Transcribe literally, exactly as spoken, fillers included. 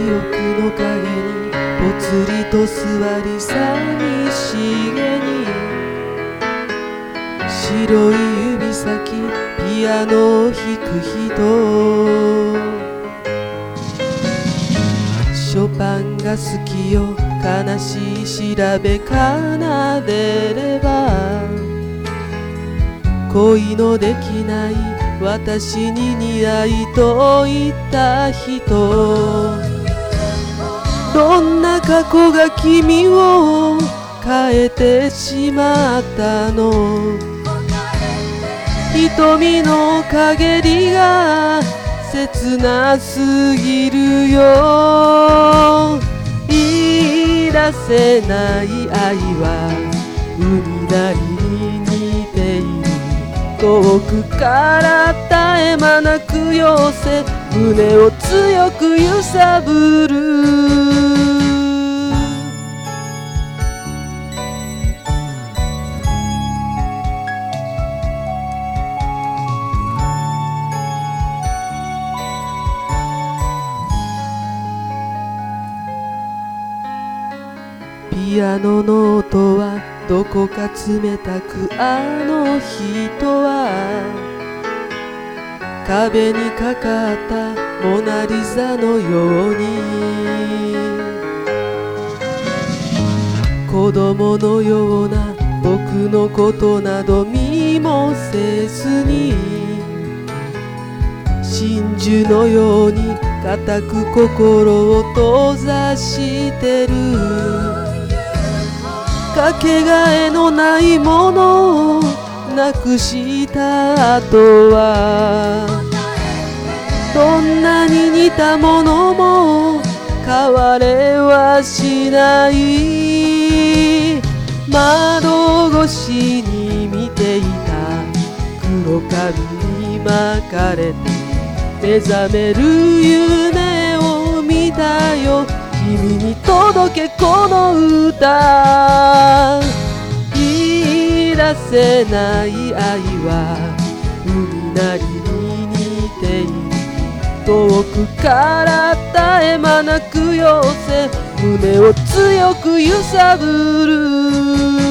憶の影にぽつりと座り寂しげに白い指先ピアノを弾く人ショパンが好きよ悲しい調べ奏でれば恋のできない私に似合いと言った人どんな過去が君を変えてしまったの瞳の陰りが切なすぎるよ言い出せない愛は海なりに似ている遠くから絶え間なく寄せ胸を強く揺さぶるピアノの音はどこか冷たくあの人は壁にかかったモナリザのように子供のような僕のことなど見もせずに真珠のように固く心を閉ざしてるかけがえのないものをなくした後はどんなに似たものも変われはしない窓越しに見ていた黒髪に巻かれて目覚める夢を見たよ君に届けこの歌言い出せない愛は海なりに似ている遠くから絶え間なく寄せ胸を強く揺さぶる